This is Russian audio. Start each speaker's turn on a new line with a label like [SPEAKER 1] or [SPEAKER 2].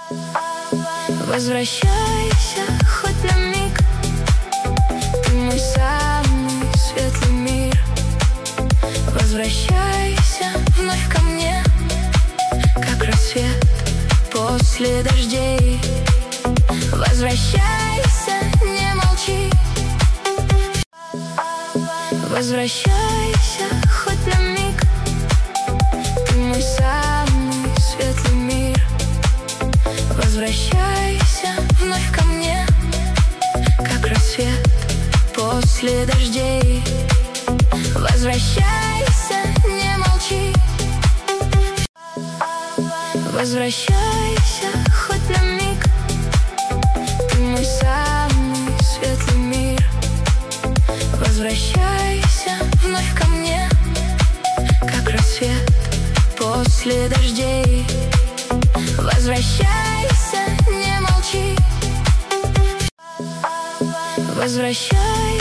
[SPEAKER 1] Возвращайся хоть на миг, ты мой самый светлый мир. Возвращайся вновь ко мне, как рассвет после дождей. Возвращайся, не молчи. Возвращайся хоть на миг, ты мой самый светлый мир. Возвращайся вновь ко мне, как рассвет после дождей. Возвращайся, не молчи. Возвращайся хоть на миг, ты мой самый светлый мир. Возвращайся вновь ко мне, как рассвет после дождей. Возвращайся, не молчи. Возвращайся.